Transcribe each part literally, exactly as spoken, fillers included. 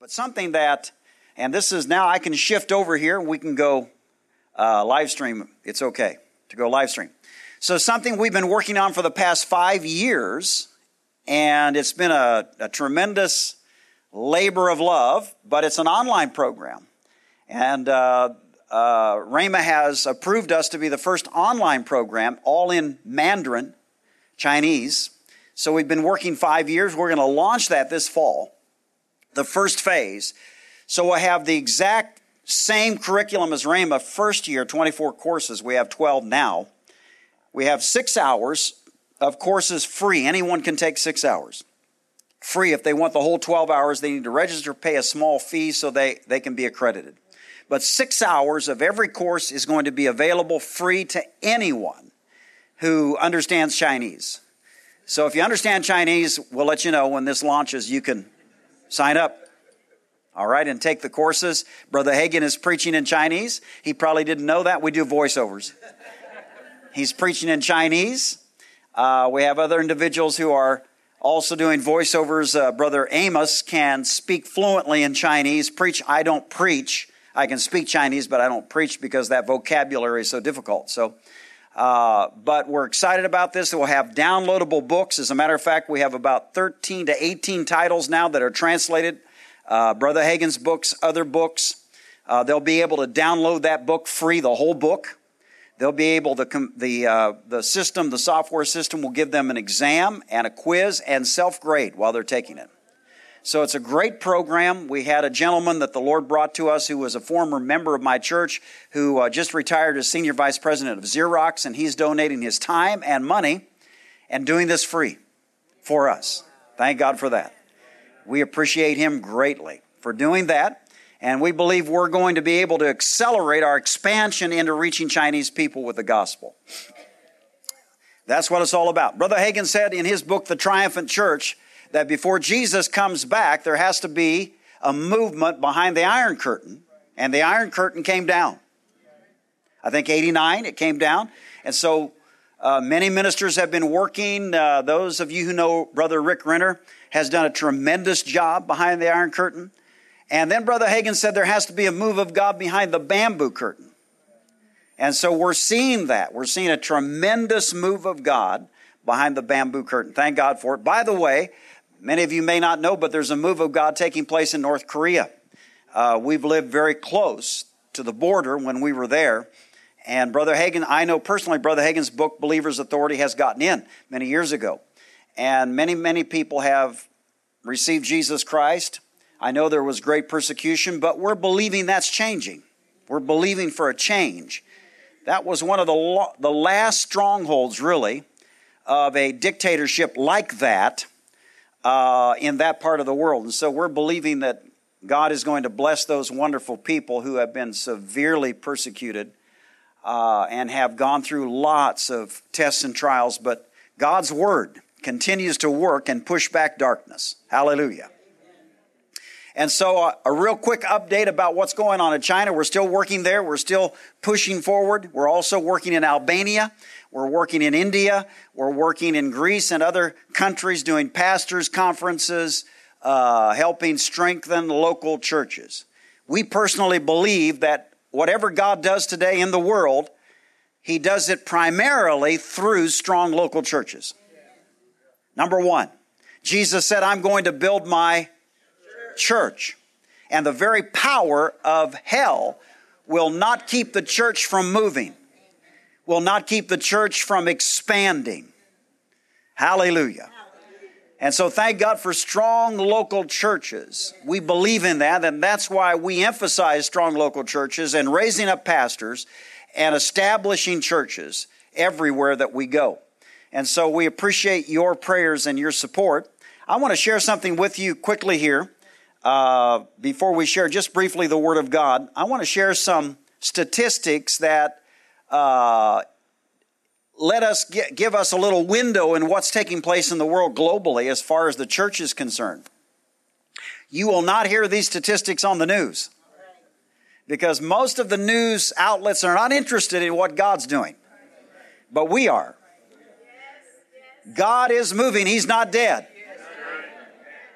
But something that, and this is now I can shift over here. We can go uh, live stream. It's okay to go live stream. So something we've been working on for the past five years, and it's been a, a tremendous labor of love, but it's an online program. And uh, uh, Rhema has approved us to be the first online program, all in Mandarin, Chinese. So we've been working five years. We're going to launch that this fall, the first phase. So we'll have the exact same curriculum as Rhema, first year, twenty-four courses. We have twelve now. We have six hours of courses free. Anyone can take six hours. Free. If they want the whole twelve hours, they need to register, pay a small fee so they, they can be accredited. But six hours of every course is going to be available free to anyone who understands Chinese. So if you understand Chinese, we'll let you know when this launches. You can sign up. All right, and take the courses. Brother Hagin is preaching in Chinese. He probably didn't know that. We do voiceovers. He's preaching in Chinese. Uh, we have other individuals who are also doing voiceovers. Uh, Brother Amos can speak fluently in Chinese. Preach, I don't preach. I can speak Chinese, but I don't preach because that vocabulary is so difficult. So, uh, but we're excited about this. We'll have downloadable books. As a matter of fact, we have about thirteen to eighteen titles now that are translated. Uh, Brother Hagin's books, other books. Uh, they'll be able to download that book free, the whole book. They'll be able to, the, uh, the system, the software system will give them an exam and a quiz and self-grade while they're taking it. So it's a great program. We had a gentleman that the Lord brought to us who was a former member of my church who uh, just retired as senior vice president of Xerox, and he's donating his time and money and doing this free for us. Thank God for that. We appreciate him greatly for doing that. And we believe we're going to be able to accelerate our expansion into reaching Chinese people with the gospel. That's what it's all about. Brother Hagin said in his book, The Triumphant Church, that before Jesus comes back, there has to be a movement behind the Iron Curtain. And the Iron Curtain came down. I think eighty-nine, it came down. And so uh, many ministers have been working. Uh, those of you who know Brother Rick Renner has done a tremendous job behind the Iron Curtain. And then Brother Hagin said there has to be a move of God behind the bamboo curtain. And so we're seeing that. We're seeing a tremendous move of God behind the bamboo curtain. Thank God for it. By the way, many of you may not know, but there's a move of God taking place in North Korea. Uh, we've lived very close to the border when we were there. And Brother Hagin, I know personally, Brother Hagin's book, Believer's Authority, has gotten in many years ago. And many, many people have received Jesus Christ. I know there was great persecution, but we're believing that's changing. We're believing for a change. That was one of the, lo- the last strongholds, really, of a dictatorship like that uh, in that part of the world. And so we're believing that God is going to bless those wonderful people who have been severely persecuted uh, and have gone through lots of tests and trials. But God's Word continues to work and push back darkness. Hallelujah. And so uh, a real quick update about what's going on in China. We're still working there. We're still pushing forward. We're also working in Albania. We're working in India. We're working in Greece and other countries doing pastors' conferences, uh, helping strengthen local churches. We personally believe that whatever God does today in the world, He does it primarily through strong local churches. Number one, Jesus said, I'm going to build my church. And the very power of hell will not keep the church from moving, will not keep the church from expanding. Hallelujah. And so thank God for strong local churches. We believe in that, and that's why we emphasize strong local churches and raising up pastors and establishing churches everywhere that we go. And so we appreciate your prayers and your support. I want to share something with you quickly here. Uh, before we share just briefly the Word of God, I want to share some statistics that uh, let us get, give us a little window in what's taking place in the world globally as far as the church is concerned. You will not hear these statistics on the news because most of the news outlets are not interested in what God's doing, but we are. God is moving. He's not dead.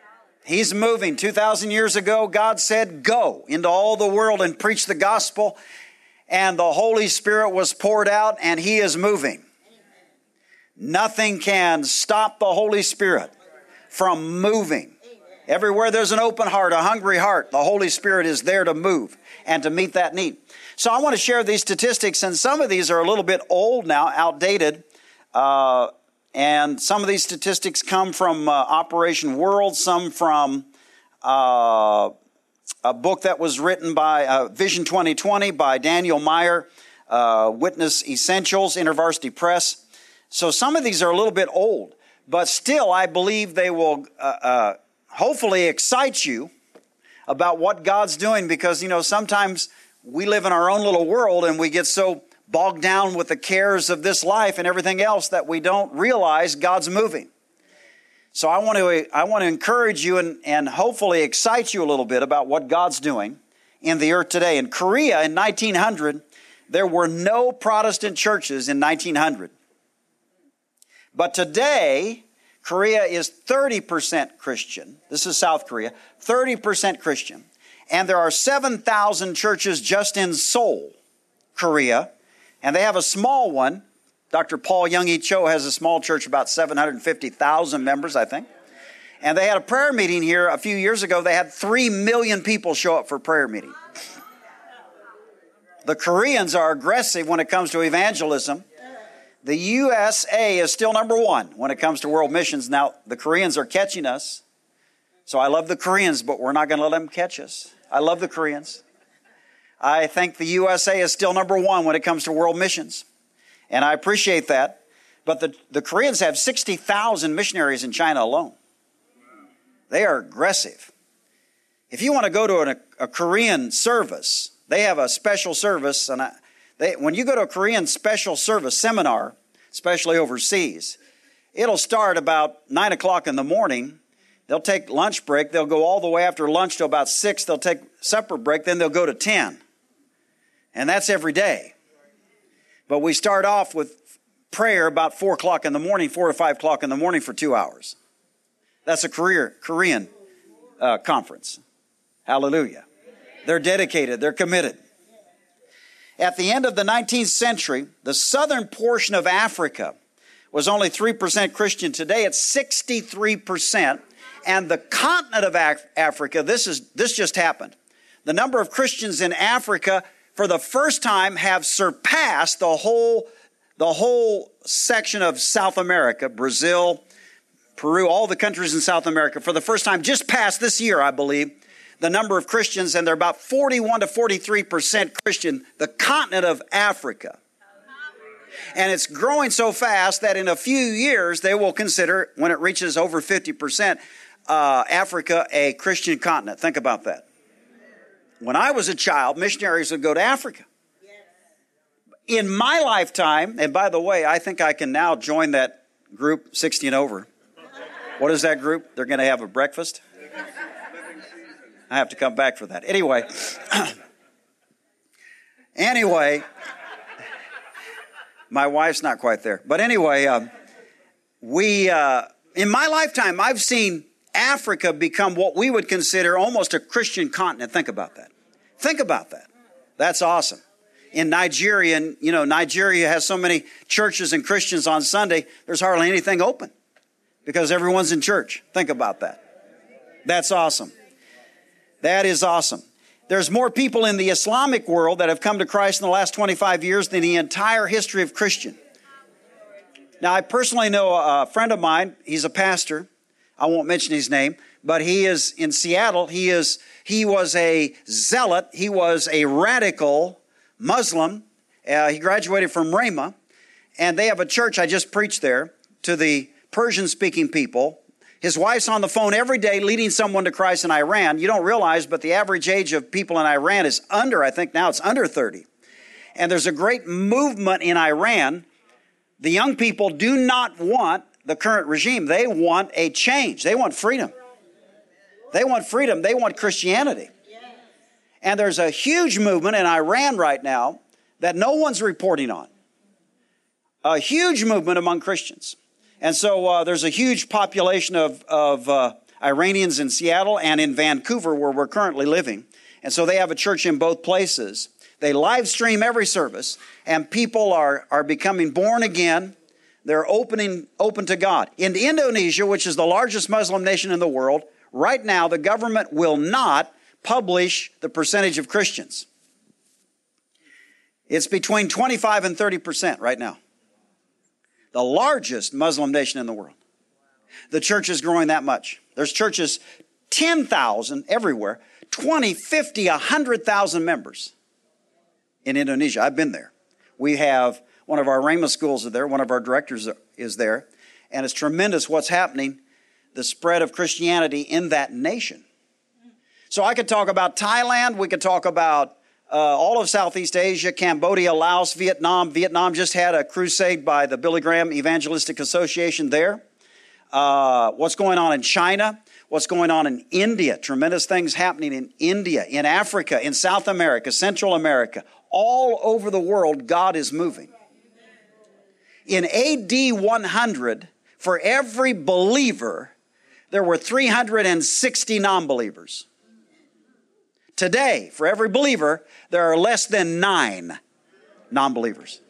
He's moving. two thousand years ago, God said, go into all the world and preach the gospel. And the Holy Spirit was poured out, and He is moving. Nothing can stop the Holy Spirit from moving. Everywhere there's an open heart, a hungry heart, the Holy Spirit is there to move and to meet that need. So I want to share these statistics, and some of these are a little bit old now, outdated. Uh, and some of these statistics come from uh, Operation World, some from uh, a book that was written by uh, Vision twenty twenty by Daniel Meyer, uh, Witness Essentials, InterVarsity Press. So some of these are a little bit old, but still I believe they will uh, uh, hopefully excite you about what God's doing, because, you know, sometimes we live in our own little world and we get so bogged down with the cares of this life and everything else that we don't realize God's moving. So I want to I want to encourage you and, and hopefully excite you a little bit about what God's doing in the earth today. In Korea in nineteen hundred, there were no Protestant churches in nineteen hundred. But today, Korea is thirty percent Christian. This is South Korea, thirty percent Christian. And there are seven thousand churches just in Seoul, Korea. And they have a small one. Doctor Paul Young-E Cho has a small church, about seven hundred fifty thousand members, I think. And they had a prayer meeting here a few years ago. They had three million people show up for prayer meeting. The Koreans are aggressive when it comes to evangelism. The U S A is still number one when it comes to world missions. Now, the Koreans are catching us. So I love the Koreans, but we're not going to let them catch us. I love the Koreans. I think the U S A is still number one when it comes to world missions. And I appreciate that. But the, the Koreans have sixty thousand missionaries in China alone. They are aggressive. If you want to go to an, a Korean service, they have a special service. And I, they, when you go to a Korean special service seminar, especially overseas, it'll start about nine o'clock in the morning. They'll take lunch break. They'll go all the way after lunch to about six. They'll take supper break. Then they'll go to ten. And that's every day. But we start off with prayer about four o'clock in the morning, four to five o'clock in the morning for two hours. That's a career, Korean uh, conference. Hallelujah. They're dedicated. They're committed. At the end of the nineteenth century, the southern portion of Africa was only three percent Christian. Today it's sixty-three percent. And the continent of Af- Africa, this is this just happened. The number of Christians in Africa for the first time have surpassed the whole, the whole section of South America, Brazil, Peru, all the countries in South America. For the first time, just past this year, I believe, the number of Christians, and they're about forty-one to forty-three percent Christian, the continent of Africa. And it's growing so fast that in a few years, they will consider, when it reaches over fifty percent, uh, Africa a Christian continent. Think about that. When I was a child, missionaries would go to Africa. In my lifetime, and by the way, I think I can now join that group, sixty and over. What is that group? They're going to have a breakfast? I have to come back for that. Anyway, anyway, my wife's not quite there. But anyway, um, we, uh, in my lifetime, I've seen Africa become what we would consider almost a Christian continent. Think about that. Think about that. That's awesome. In Nigeria, and you know, Nigeria has so many churches and Christians on Sunday, there's hardly anything open because everyone's in church. Think about that. That's awesome. That is awesome. There's more people in the Islamic world that have come to Christ in the last twenty-five years than the entire history of Christian. Now, I personally know a friend of mine. He's a pastor. I won't mention his name, but he is in Seattle. He is, he was a zealot. He was a radical Muslim. Uh, he graduated from Rhema, and they have a church. I just preached there to the Persian-speaking people. His wife's on the phone every day leading someone to Christ in Iran. You don't realize, but the average age of people in Iran is under, I think now it's under thirty. And there's a great movement in Iran. The young people do not want the current regime. They want a change. They want freedom. They want freedom. They want Christianity. And there's a huge movement in Iran right now that no one's reporting on. A huge movement among Christians. And so uh, there's a huge population of, of uh, Iranians in Seattle and in Vancouver, where we're currently living. And so they have a church in both places. They live stream every service, and people are, are becoming born again. They're opening open to God. In Indonesia, which is the largest Muslim nation in the world, right now the government will not publish the percentage of Christians. It's between twenty-five and thirty percent right now. The largest Muslim nation in the world. The church is growing that much. There's churches, ten thousand everywhere, twenty, fifty, one hundred thousand members in Indonesia. I've been there. We have one of our Rhema schools are there. One of our directors is there. And it's tremendous what's happening, the spread of Christianity in that nation. So I could talk about Thailand. We could talk about uh, all of Southeast Asia, Cambodia, Laos, Vietnam. Vietnam just had a crusade by the Billy Graham Evangelistic Association there. Uh, what's going on in China? What's going on in India? Tremendous things happening in India, in Africa, in South America, Central America. All over the world, God is moving. In A D one hundred, for every believer, there were three hundred sixty non-believers. Today, for every believer, there are less than nine non-believers.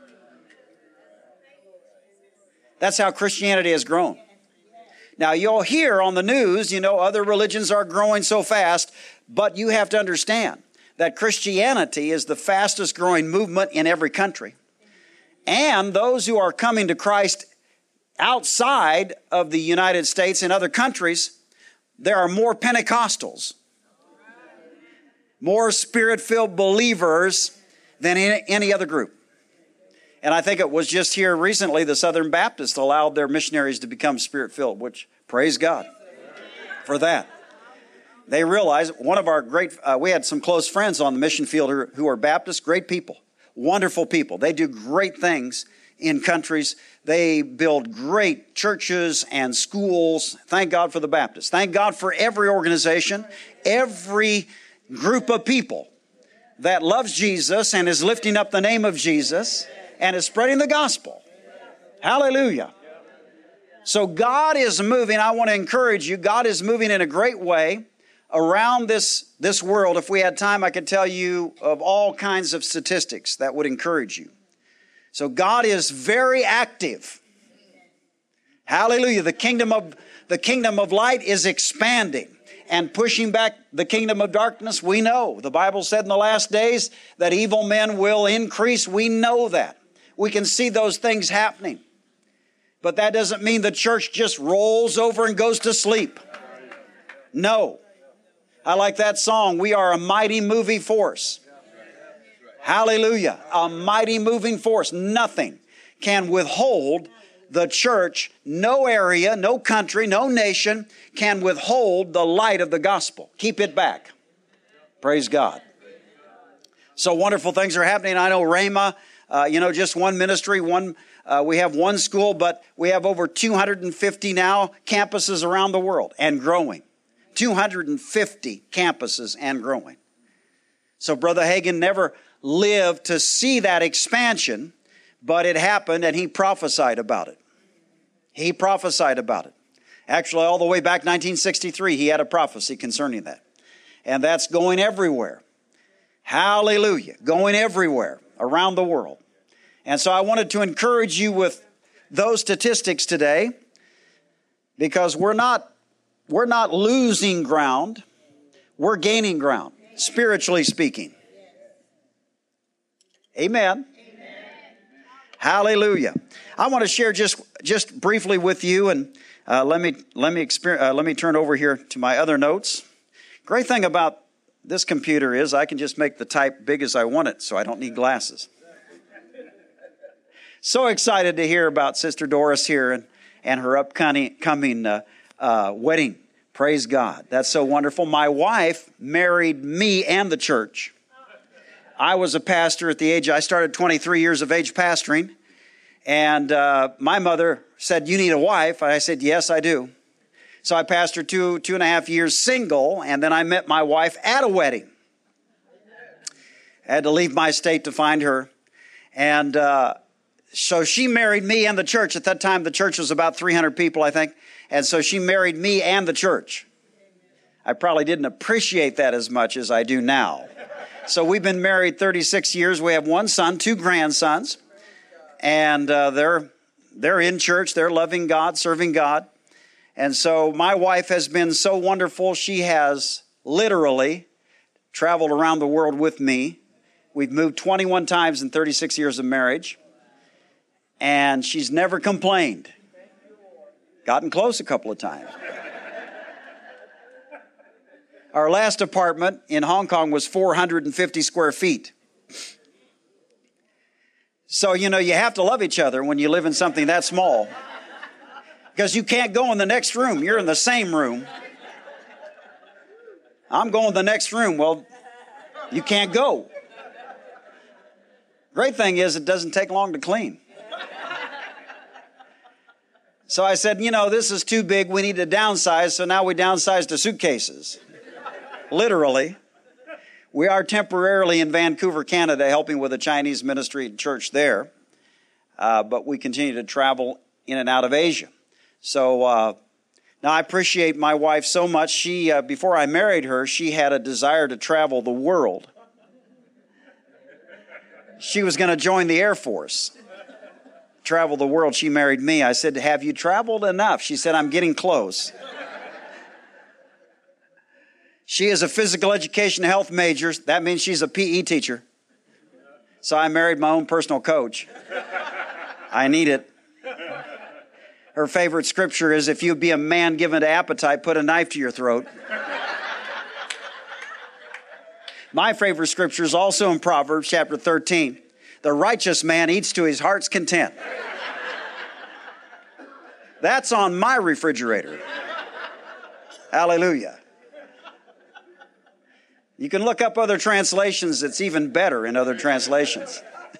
That's how Christianity has grown. Now, you'll hear on the news, you know, other religions are growing so fast, but you have to understand that Christianity is the fastest growing movement in every country. And those who are coming to Christ outside of the United States and other countries, there are more Pentecostals, more Spirit-filled believers than any other group. And I think it was just here recently the Southern Baptists allowed their missionaries to become Spirit-filled, which, praise God for that. They realized one of our great, uh, we had some close friends on the mission field who, who are Baptists, great people, wonderful people. They do great things in countries. They build great churches and schools. Thank God for the Baptists. Thank God for every organization, every group of people that loves Jesus and is lifting up the name of Jesus and is spreading the gospel. Hallelujah. So God is moving. I want to encourage you. God is moving in a great way around this, this world. If we had time, I could tell you of all kinds of statistics that would encourage you. So God is very active. Hallelujah. The kingdom of, the kingdom of light is expanding and pushing back the kingdom of darkness. We know. The Bible said in the last days that evil men will increase. We know that. We can see those things happening. But that doesn't mean the church just rolls over and goes to sleep. No. I like that song, we are a mighty moving force. Hallelujah. A mighty moving force. Nothing can withhold the church. No area, no country, no nation can withhold the light of the gospel. Keep it back. Praise God. So wonderful things are happening. I know Rhema, uh, you know, just one ministry, one Uh, we have one school, but we have over two hundred fifty now campuses around the world and growing. two hundred fifty campuses and growing. So Brother Hagin never lived to see that expansion, but it happened and he prophesied about it. He prophesied about it. Actually, all the way back nineteen sixty-three, he had a prophecy concerning that. And that's going everywhere. Hallelujah. Going everywhere around the world. And so I wanted to encourage you with those statistics today because we're not, we're not losing ground. We're gaining ground, spiritually speaking. Amen. Amen. Hallelujah. I want to share just, just briefly with you, and uh, let me, let me experience, uh, let me turn over here to my other notes. Great thing about this computer is I can just make the type big as I want it, so I don't need glasses. So excited to hear about Sister Doris here and, and her upcoming coming, uh, uh, wedding. Praise God. That's so wonderful. My wife married me and the church. I was a pastor at the age, I started twenty-three years of age pastoring. And uh, my mother said, you need a wife. I said, yes, I do. So I pastored two, two and a half years single. And then I met my wife at a wedding. I had to leave my state to find her. And uh So she married me and the church. At that time, the church was about three hundred people, I think. And so she married me and the church. I probably didn't appreciate that as much as I do now. So we've been married thirty-six years. We have one son, two grandsons, and uh, they're they're in church. They're loving God, serving God. And so my wife has been so wonderful. She has literally traveled around the world with me. We've moved twenty-one times in thirty-six years of marriage, and she's never complained. Gotten close a couple of times. Our last apartment in Hong Kong was four hundred fifty square feet. So, you know, you have to love each other when you live in something that small. Because you can't go in the next room. You're in the same room. I'm going to the next room. Well, you can't go. Great thing is it doesn't take long to clean. So I said, you know, this is too big. We need to downsize. So now we downsized to suitcases. Literally. We are temporarily in Vancouver, Canada, helping with a Chinese ministry and church there. Uh, but we continue to travel in and out of Asia. So uh, now I appreciate my wife so much. She, uh, before I married her, she had a desire to travel the world. She was going to join the Air Force. Travel the world. She married me. I said, have you traveled enough? She said, I'm getting close. She is a physical education health major. That means she's a P E teacher. So I married my own personal coach. I need it. Her favorite scripture is, if you be a man given to appetite, put a knife to your throat. My favorite scripture is also in Proverbs chapter thirteen. The righteous man eats to his heart's content. That's on my refrigerator. Hallelujah. You can look up other translations. It's even better in other translations.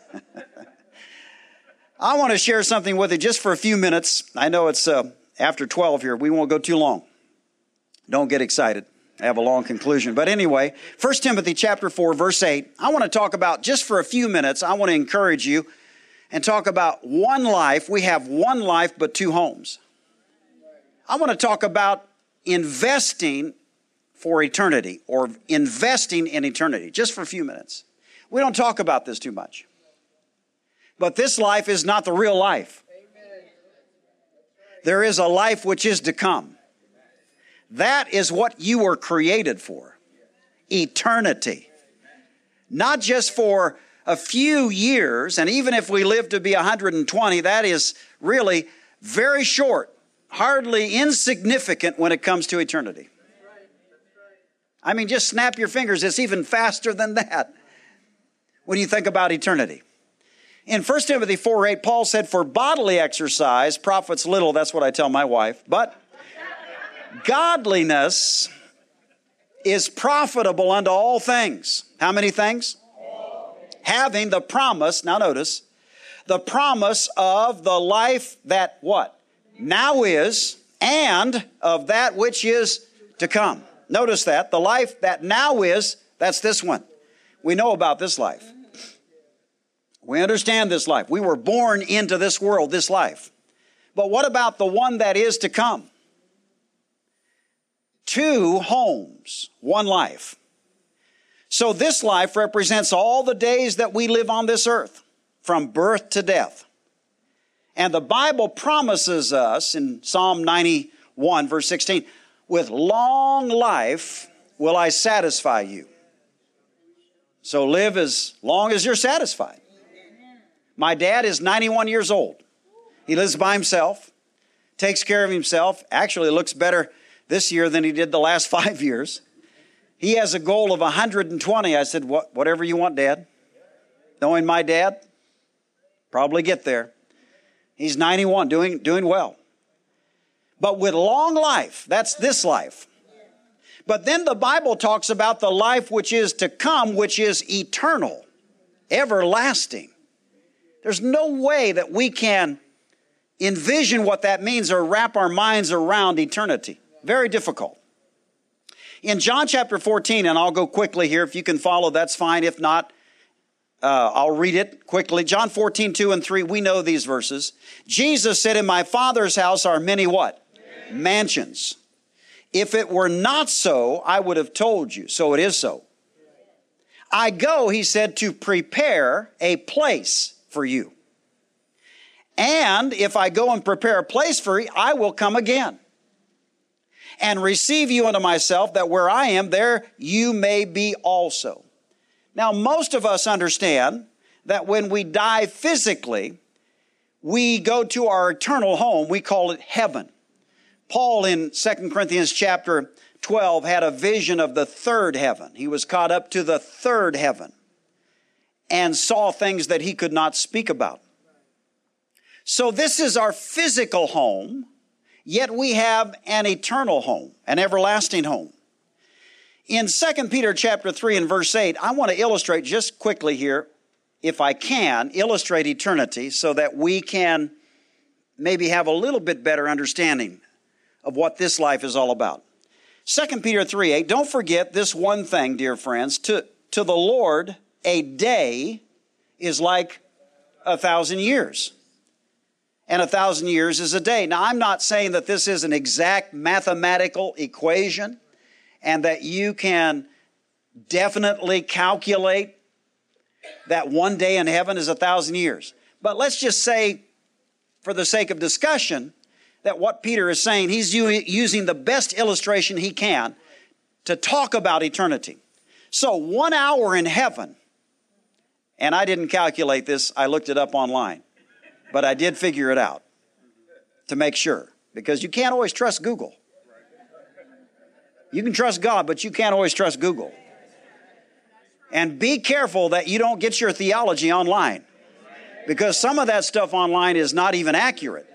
I want to share something with you just for a few minutes. I know it's uh, after twelve here. We won't go too long. Don't get excited. I have a long conclusion. But anyway, First Timothy chapter four, verse eight. I want to talk about, just for a few minutes, I want to encourage you and talk about one life. We have one life, but two homes. I want to talk about investing for eternity, or investing in eternity, just for a few minutes. We don't talk about this too much. But this life is not the real life. There is a life which is to come. That is what you were created for. Eternity. Not just for a few years, and even if we live to be one hundred twenty, that is really very short, hardly insignificant when it comes to eternity. I mean, just snap your fingers. It's even faster than that when you think about eternity. In First Timothy four eight, Paul said, for bodily exercise profits little. That's what I tell my wife. But godliness is profitable unto all things. How many things? All. Having the promise, now notice, the promise of the life that what? Now is, and of that which is to come. Notice that. The life that now is, that's this one. We know about this life. We understand this life. We were born into this world, this life. But what about the one that is to come? Two homes, one life. So this life represents all the days that we live on this earth, from birth to death. And the Bible promises us in Psalm ninety-one, verse sixteen, with long life will I satisfy you. So live as long as you're satisfied. My dad is ninety-one years old. He lives by himself, takes care of himself, actually looks better this year than he did the last five years. He has a goal of one hundred twenty. I said, what, whatever you want, Dad. Knowing my dad, probably get there. He's ninety-one, doing, doing well. But with long life, that's this life. But then the Bible talks about the life which is to come, which is eternal, everlasting. There's no way that we can envision what that means or wrap our minds around eternity. Very difficult. In John chapter fourteen, and I'll go quickly here. If you can follow, that's fine. If not, uh, I'll read it quickly. John fourteen, two and three, we know these verses. Jesus said, in my Father's house are many what? mansions. If it were not so, I would have told you. So it is so. I go, he said, to prepare a place for you. And if I go and prepare a place for you, I will come again and receive you unto myself, that where I am, there you may be also. Now, most of us understand that when we die physically, we go to our eternal home. We call it heaven. Paul in Second Corinthians chapter twelve had a vision of the third heaven. He was caught up to the third heaven and saw things that he could not speak about. So this is our physical home, yet we have an eternal home, an everlasting home. In Second Peter chapter three and verse eight, I want to illustrate just quickly here, if I can, illustrate eternity so that we can maybe have a little bit better understanding of what this life is all about. Second Peter three eight, don't forget this one thing, dear friends. To, to the Lord, a day is like a thousand years. And a thousand years is a day. Now, I'm not saying that this is an exact mathematical equation and that you can definitely calculate that one day in heaven is a thousand years. But let's just say, for the sake of discussion, that what Peter is saying, he's using the best illustration he can to talk about eternity. So one hour in heaven, and I didn't calculate this, I looked it up online. But I did figure it out to make sure, because you can't always trust Google. You can trust God, but you can't always trust Google. And be careful that you don't get your theology online, because some of that stuff online is not even accurate.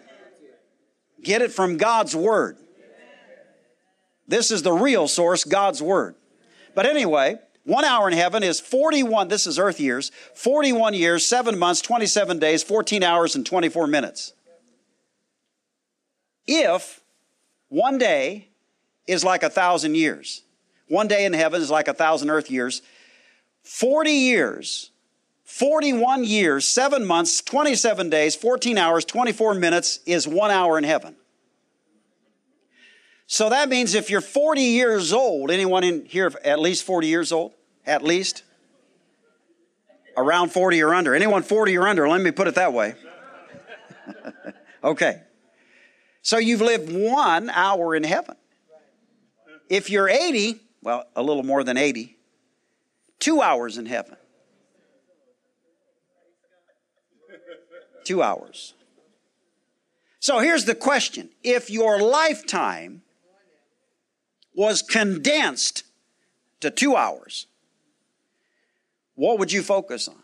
Get it from God's Word. This is the real source, God's Word. But anyway, one hour in heaven is forty-one, this is earth years, forty-one years, seven months, twenty-seven days, fourteen hours, and twenty-four minutes. If one day is like a thousand years, one day in heaven is like a thousand earth years, forty years, forty-one years, seven months, twenty-seven days, fourteen hours, twenty-four minutes is one hour in heaven. So that means if you're forty years old, anyone in here at least forty years old? At least? Around forty or under. Anyone forty or under? Let me put it that way. Okay. So you've lived one hour in heaven. If you're eighty, well, a little more than eighty, two hours in heaven. Two hours. So here's the question. If your lifetime was condensed to two hours, what would you focus on?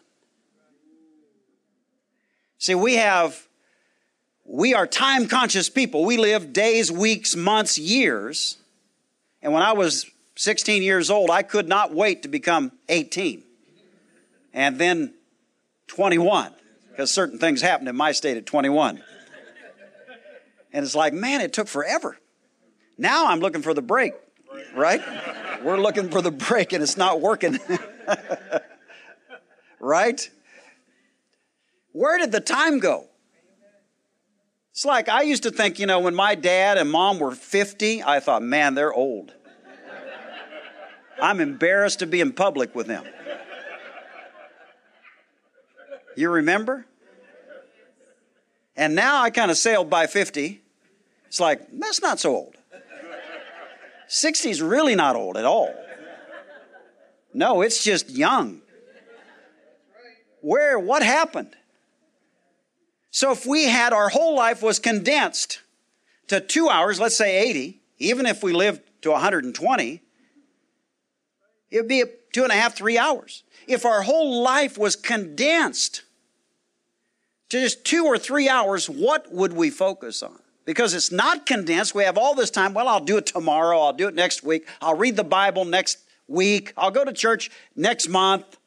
See, we have, we are time-conscious people. We live days, weeks, months, years. And when I was sixteen years old, I could not wait to become eighteen. And then twenty-one, because certain things happened in my state at twenty-one. And it's like, man, it took forever. Now I'm looking for the break, right? We're looking for the break and it's not working. Right? Where did the time go? It's like I used to think, you know, when my dad and mom were fifty, I thought, man, they're old. I'm embarrassed to be in public with them. You remember? And now I kind of sailed by fifty. It's like, that's not so old. sixty is really not old at all. No, it's just young. Where, what happened? So if we had, our whole life was condensed to two hours, let's say eighty, even if we lived to one hundred twenty, it would be two and a half, three hours. If our whole life was condensed to just two or three hours, what would we focus on? Because it's not condensed. We have all this time. Well, I'll do it tomorrow. I'll do it next week. I'll read the Bible next week. I'll go to church next month.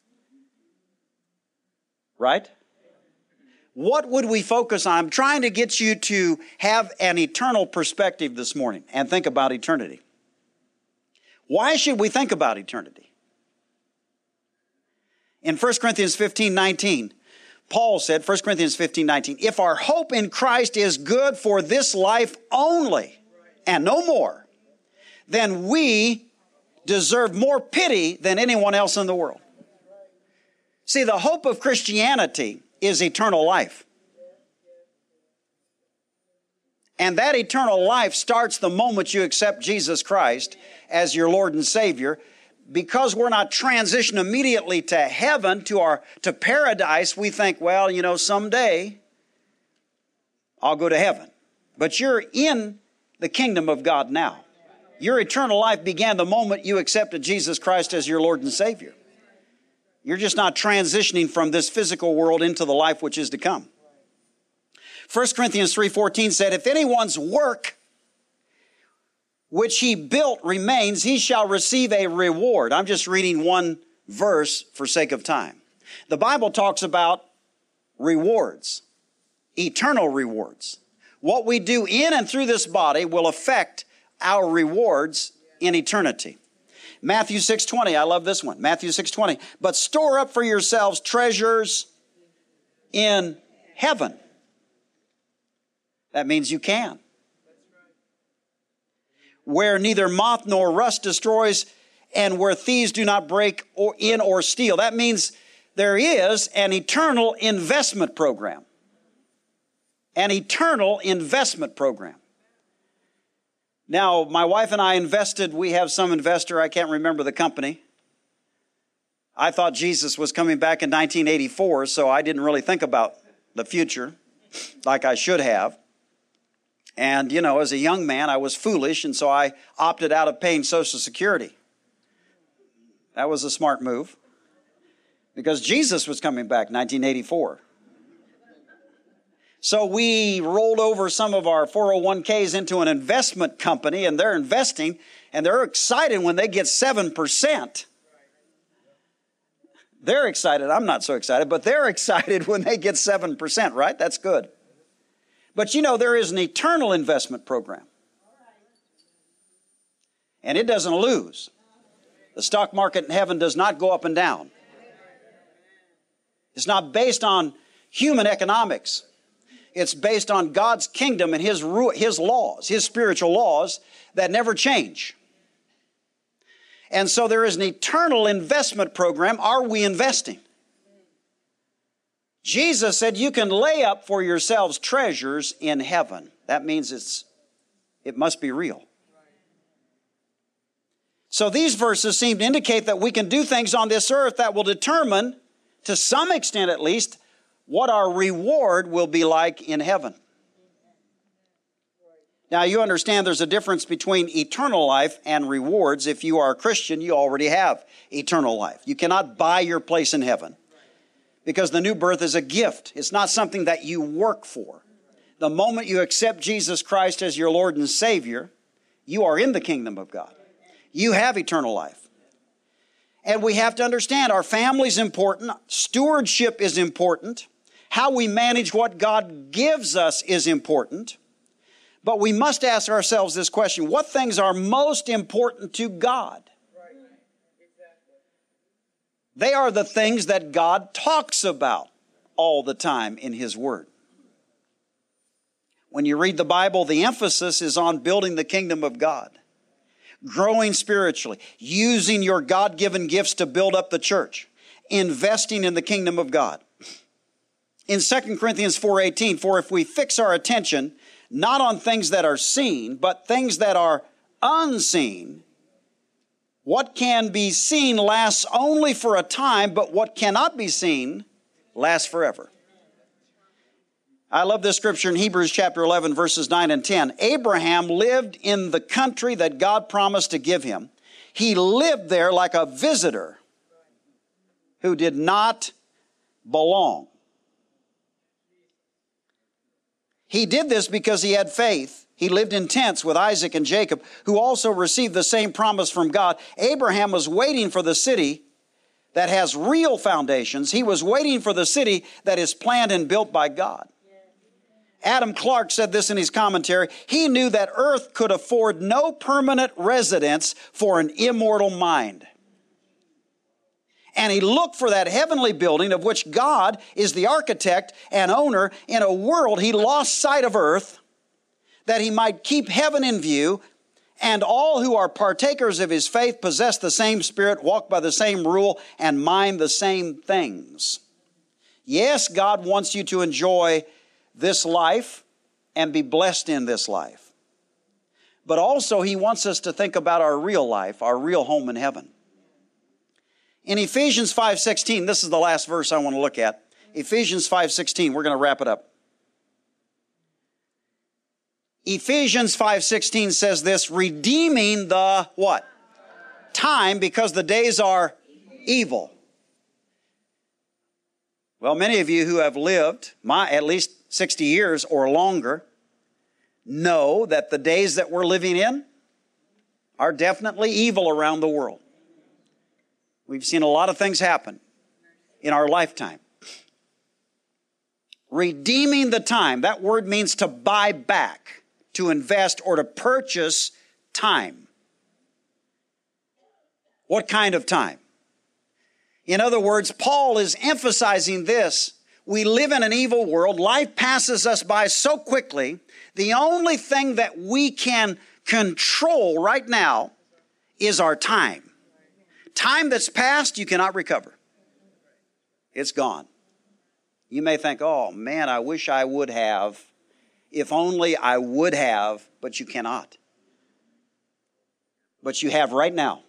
Right? What would we focus on? I'm trying to get you to have an eternal perspective this morning and think about eternity. Why should we think about eternity? In First Corinthians fifteen nineteen, Paul said, First Corinthians fifteen nineteen, if our hope in Christ is good for this life only and no more, then we deserve more pity than anyone else in the world. See, the hope of Christianity is eternal life. And that eternal life starts the moment you accept Jesus Christ as your Lord and Savior. Because we're not transitioned immediately to heaven, to our to paradise, we think, well, you know, someday I'll go to heaven. But you're in the kingdom of God now. Your eternal life began the moment you accepted Jesus Christ as your Lord and Savior. You're just not transitioning from this physical world into the life which is to come. First Corinthians three fourteen said, if anyone's work which he built remains, he shall receive a reward. I'm just reading one verse for sake of time. The Bible talks about rewards, eternal rewards. What we do in and through this body will affect our rewards in eternity. Matthew six twenty, I love this one. Matthew six twenty, but store up for yourselves treasures in heaven. That means you can. Where neither moth nor rust destroys, and where thieves do not break or in or steal. That means there is an eternal investment program. An eternal investment program. Now, my wife and I invested, we have some investor, I can't remember the company. I thought Jesus was coming back in nineteen eighty-four, so I didn't really think about the future like I should have. And, you know, as a young man, I was foolish, and so I opted out of paying Social Security. That was a smart move, because Jesus was coming back in nineteen eighty-four. So we rolled over some of our four oh one k's into an investment company, and they're investing, and they're excited when they get seven percent. They're excited. I'm not so excited, but they're excited when they get seven percent, right? That's good. But you know, there is an eternal investment program. And it doesn't lose. The stock market in heaven does not go up and down. It's not based on human economics. It's based on God's kingdom and His, His laws, His spiritual laws that never change. And so there is an eternal investment program. Are we investing? Jesus said you can lay up for yourselves treasures in heaven. That means it's it must be real. So these verses seem to indicate that we can do things on this earth that will determine, to some extent at least, what our reward will be like in heaven. Now you understand there's a difference between eternal life and rewards. If you are a Christian, you already have eternal life. You cannot buy your place in heaven. Because the new birth is a gift. It's not something that you work for. The moment you accept Jesus Christ as your Lord and Savior, you are in the kingdom of God. You have eternal life. And we have to understand our family is important. Stewardship is important. How we manage what God gives us is important. But we must ask ourselves this question: what things are most important to God? They are the things that God talks about all the time in His Word. When you read the Bible, the emphasis is on building the kingdom of God, growing spiritually, using your God-given gifts to build up the church, investing in the kingdom of God. In Second Corinthians four eighteen, for if we fix our attention not on things that are seen, but things that are unseen, what can be seen lasts only for a time, but what cannot be seen lasts forever. I love this scripture in Hebrews chapter eleven, verses nine and ten. Abraham lived in the country that God promised to give him. He lived there like a visitor who did not belong. He did this because he had faith. He lived in tents with Isaac and Jacob, who also received the same promise from God. Abraham was waiting for the city that has real foundations. He was waiting for the city that is planned and built by God. Adam Clarke said this in his commentary. He knew that earth could afford no permanent residence for an immortal mind. And he looked for that heavenly building of which God is the architect and owner in a world he lost sight of earth, that he might keep heaven in view, and all who are partakers of his faith possess the same spirit, walk by the same rule, and mind the same things. Yes, God wants you to enjoy this life and be blessed in this life. But also he wants us to think about our real life, our real home in heaven. In Ephesians five sixteen, this is the last verse I want to look at. Ephesians five sixteen, we're going to wrap it up. Ephesians five sixteen says this, redeeming the what? Time, because the days are evil. Well, many of you who have lived my at least sixty years or longer know that the days that we're living in are definitely evil around the world. We've seen a lot of things happen in our lifetime. Redeeming the time, that word means to buy back, to invest, or to purchase time. What kind of time? In other words, Paul is emphasizing this. We live in an evil world. Life passes us by so quickly. The only thing that we can control right now is our time. Time that's passed, you cannot recover. It's gone. You may think, oh man, I wish I would have. If only I would have, but you cannot. But you have right now.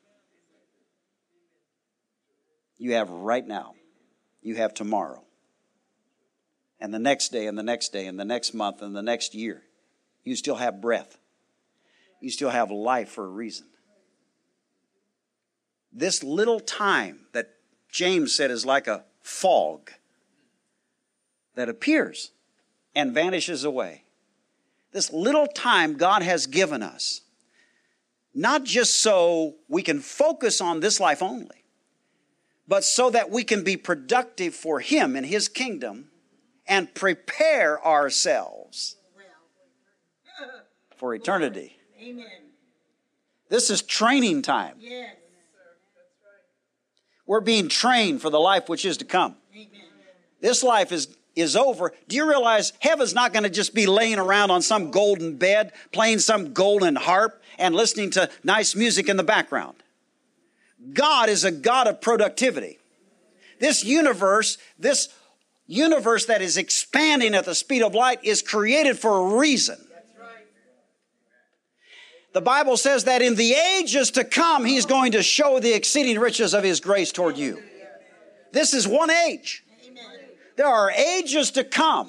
You have right now. You have tomorrow. And the next day, and the next day, and the next month, and the next year. You still have breath. You still have life for a reason. This little time that James said is like a fog that appears and vanishes away. This little time God has given us, not just so we can focus on this life only, but so that we can be productive for Him and His kingdom and prepare ourselves for eternity. Amen. This is training time. Yes. We're being trained for the life which is to come. Amen. This life is, is over. Do you realize heaven's not going to just be laying around on some golden bed, playing some golden harp, and listening to nice music in the background? God is a God of productivity. This universe, this universe that is expanding at the speed of light is created for a reason. The Bible says that in the ages to come, He's going to show the exceeding riches of His grace toward you. This is one age. There are ages to come.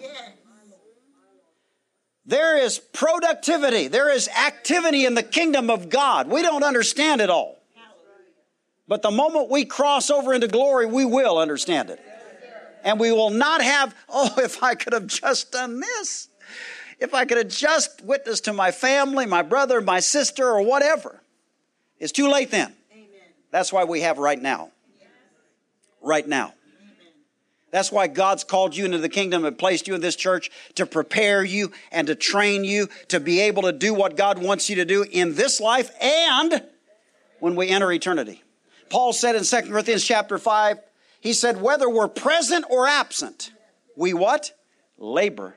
There is productivity. There is activity in the kingdom of God. We don't understand it all. But the moment we cross over into glory, we will understand it. And we will not have, oh, if I could have just done this. If I could have just witnessed to my family, my brother, my sister, or whatever. It's too late then. Amen. That's why we have right now. Yes. Right now. Amen. That's why God's called you into the kingdom and placed you in this church to prepare you and to train you to be able to do what God wants you to do in this life and when we enter eternity. Paul said in Second Corinthians chapter five, he said, whether we're present or absent, we what? Labor.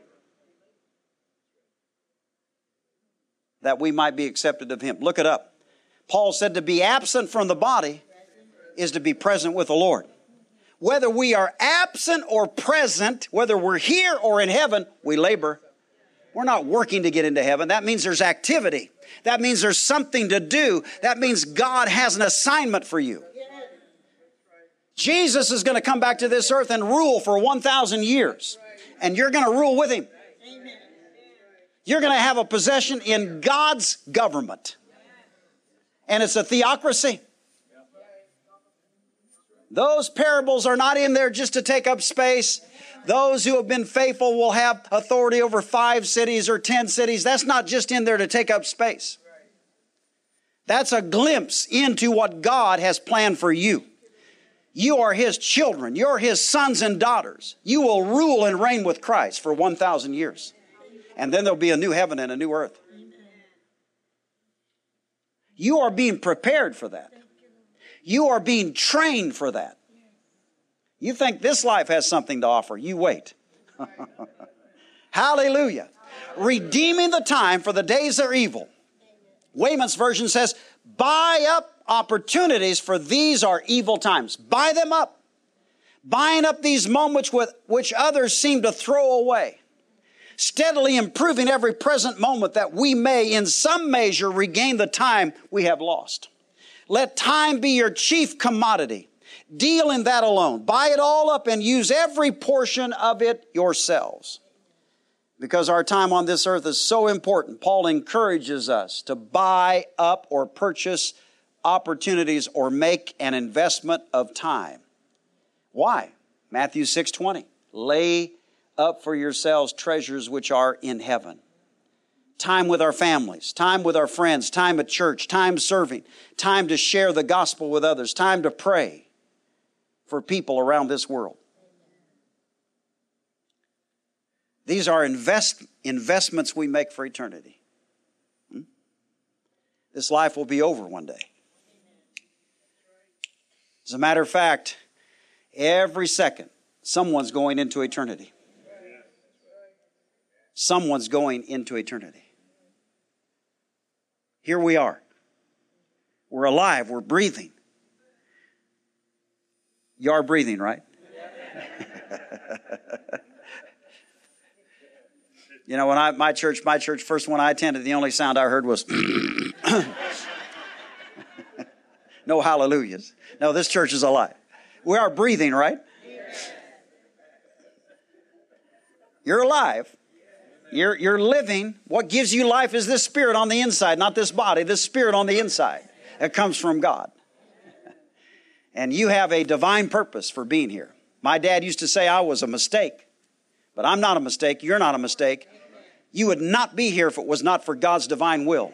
That we might be accepted of Him. Look it up. Paul said to be absent from the body is to be present with the Lord. Whether we are absent or present, whether we're here or in heaven, we labor. We're not working to get into heaven. That means there's activity. That means there's something to do. That means God has an assignment for you. Jesus is going to come back to this earth and rule for one thousand years. And you're going to rule with Him. You're going to have a possession in God's government. And it's a theocracy. Those parables are not in there just to take up space. Those who have been faithful will have authority over five cities or ten cities. That's not just in there to take up space. That's a glimpse into what God has planned for you. You are His children. You're His sons and daughters. You will rule and reign with Christ for one thousand years. And then there'll be a new heaven and a new earth. You are being prepared for that. You are being trained for that. You think this life has something to offer. You wait. Hallelujah. Redeeming the time, for the days are evil. Weymouth's version says, buy up opportunities, for these are evil times. Buy them up. Buying up these moments with which others seem to throw away. Steadily improving every present moment, that we may in some measure regain the time we have lost. Let time be your chief commodity. Deal in that alone. Buy it all up and use every portion of it yourselves. Because our time on this earth is so important, Paul encourages us to buy up or purchase opportunities or make an investment of time. Why? Matthew six twenty. Lay up for yourselves treasures which are in heaven. Time with our families, time with our friends, time at church, time serving, time to share the gospel with others, time to pray for people around this world. These are invest, investments we make for eternity. Hmm? This life will be over one day. As a matter of fact, every second, someone's going into eternity. Someone's going into eternity. Here we are. We're alive. We're breathing. You are breathing, right? You know, when I my church, my church, first one I attended, the only sound I heard was no hallelujahs. No, this church is alive. We are breathing, right? You're alive. You're, you're living. What gives you life is this spirit on the inside, not this body, this spirit on the inside. It comes from God. And you have a divine purpose for being here. My dad used to say I was a mistake, but I'm not a mistake. You're not a mistake. You would not be here if it was not for God's divine will.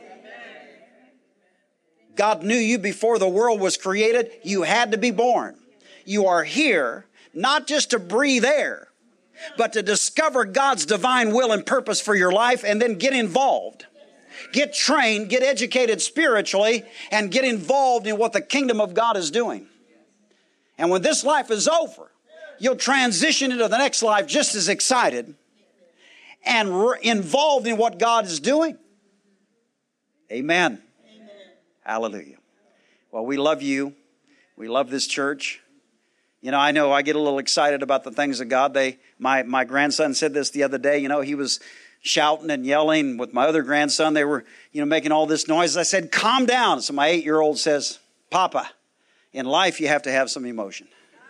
God knew you before the world was created. You had to be born. You are here not just to breathe air, but to discover God's divine will and purpose for your life and then get involved. Get trained, get educated spiritually, and get involved in what the kingdom of God is doing. And when this life is over, you'll transition into the next life just as excited and re- involved in what God is doing. Amen. Amen. Hallelujah. Well, we love you. We love this church. You know, I know I get a little excited about the things of God. They, my, my grandson said this the other day. You know, he was shouting and yelling with my other grandson. They were, you know, making all this noise. I said, calm down. So my eight-year-old says, Papa, in life you have to have some emotion.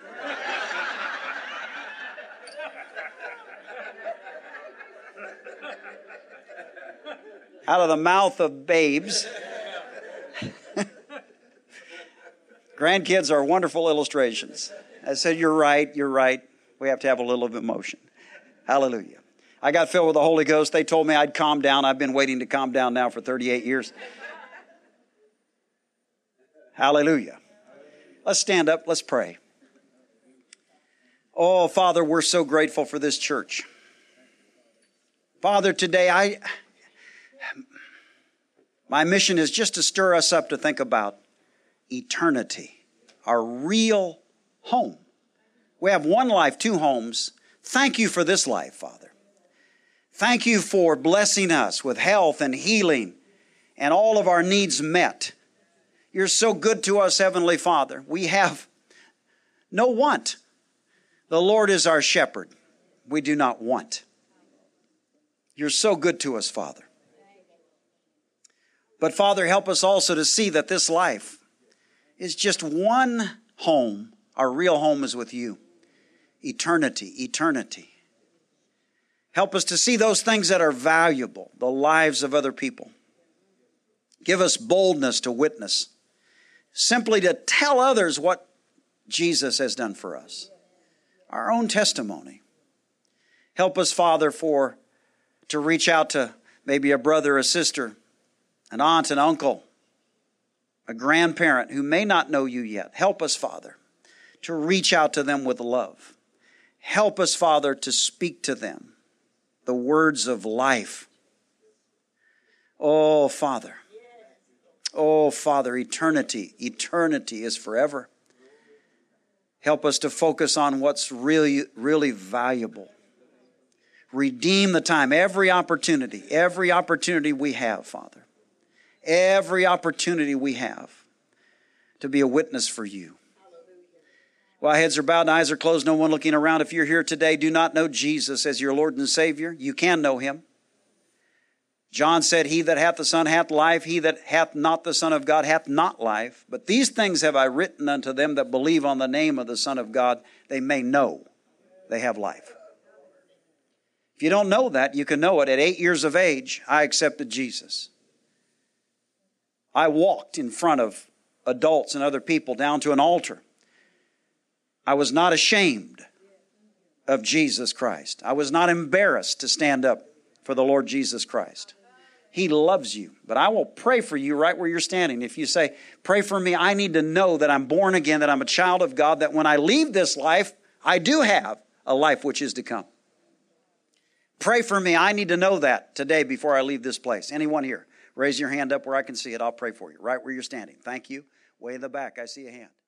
Out of the mouth of babes. Grandkids are wonderful illustrations. I said, you're right, you're right. We have to have a little of emotion. Hallelujah. I got filled with the Holy Ghost. They told me I'd calm down. I've been waiting to calm down now for thirty-eight years. Hallelujah. Let's stand up. Let's pray. Oh, Father, we're so grateful for this church. Father, today I, my mission is just to stir us up to think about eternity, our real home. We have one life, two homes. Thank you for this life, Father. Thank you for blessing us with health and healing and all of our needs met. You're so good to us, Heavenly Father. We have no want. The Lord is our shepherd. We do not want. You're so good to us, Father. But Father, help us also to see that this life is just one home. Our real home is with you. Eternity, eternity. Help us to see those things that are valuable, the lives of other people. Give us boldness to witness, simply to tell others what Jesus has done for us. Our own testimony. Help us, Father, for to reach out to maybe a brother, a sister, an aunt, an uncle, a grandparent who may not know you yet. Help us, Father, to reach out to them with love. Help us, Father, to speak to them the words of life. Oh, Father. Oh, Father, eternity, eternity is forever. Help us to focus on what's really, really valuable. Redeem the time, every opportunity, every opportunity we have, Father. Every opportunity we have to be a witness for you. While heads are bowed and eyes are closed, no one looking around. If you're here today, do not know Jesus as your Lord and Savior, you can know him. John said, he that hath the Son hath life, he that hath not the Son of God hath not life. But these things have I written unto them that believe on the name of the Son of God, they may know they have life. If you don't know that, you can know it. At eight years of age, I accepted Jesus. I walked in front of adults and other people down to an altar. I was not ashamed of Jesus Christ. I was not embarrassed to stand up for the Lord Jesus Christ. He loves you. But I will pray for you right where you're standing. If you say, pray for me, I need to know that I'm born again, that I'm a child of God, that when I leave this life, I do have a life which is to come. Pray for me. I need to know that today before I leave this place. Anyone here? Raise your hand up where I can see it. I'll pray for you right where you're standing. Thank you. Way in the back, I see a hand.